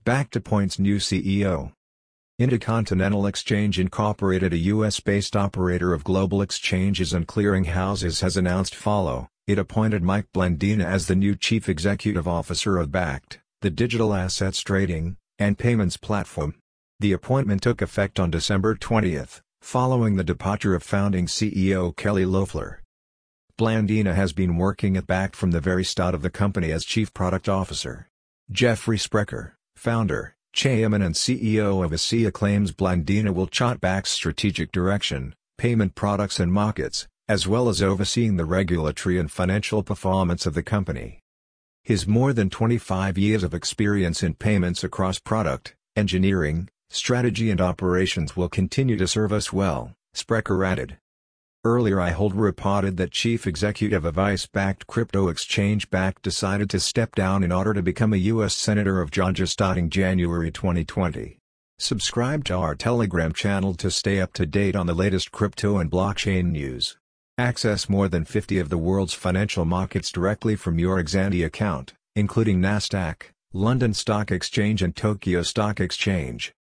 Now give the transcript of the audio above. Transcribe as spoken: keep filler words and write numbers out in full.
Bakkt appoints new C E O. Intercontinental Exchange Incorporated, a U S-based operator of global exchanges and clearing houses, has announced follow, it appointed Mike Blandina as the new Chief Executive Officer of Bakkt, the digital assets trading and payments platform. The appointment took effect on December twentieth, following the departure of founding C E O Kelly Loeffler. Blandina has been working at Bakkt from the very start of the company as Chief Product Officer. Jeffrey Sprecher, founder, chairman and C E O of ASEA, claims Blandina will chart Bakkt's strategic direction, payment products and markets, as well as overseeing the regulatory and financial performance of the company. His more than twenty-five years of experience in payments across product, engineering, strategy and operations will continue to serve us well, Sprecher added. Earlier, iHold reported that chief executive of ICE-backed crypto exchange Bakkt decided to step down in order to become a U S Senator of Georgia starting January twenty twenty. Subscribe to our Telegram channel to stay up to date on the latest crypto and blockchain news. Access more than fifty of the world's financial markets directly from your Exandi account, including Nasdaq, London Stock Exchange and Tokyo Stock Exchange.